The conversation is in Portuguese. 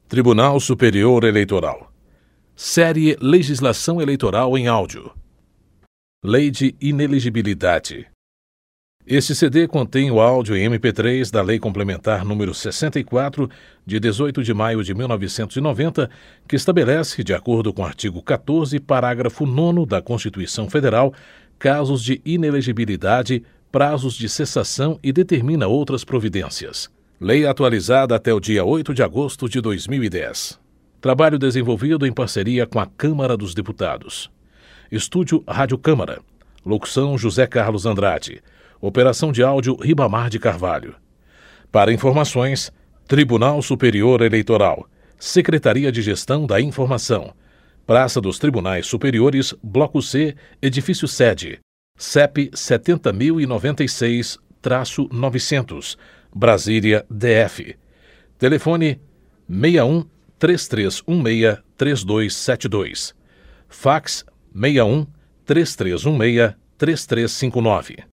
Tribunal Superior Eleitoral. Série Legislação Eleitoral em áudio. Lei de Inelegibilidade. Este CD contém o áudio em MP3 da Lei Complementar número 64, de 18 de maio de 1990, que estabelece, de acordo com o artigo 14, parágrafo 9º da Constituição Federal, casos de inelegibilidade, prazos de cessação e determina outras providências. Lei atualizada até o dia 8 de agosto de 2010. Trabalho desenvolvido em parceria com a Câmara dos Deputados. Estúdio Rádio Câmara. Locução José Carlos Andrade. Operação de áudio Ribamar de Carvalho. Para informações, Tribunal Superior Eleitoral, Secretaria de Gestão da Informação, Praça dos Tribunais Superiores, Bloco C, Edifício Sede, CEP 70.096-900, Brasília, DF. Telefone 61 3316 3272. Fax 61 3316 3359.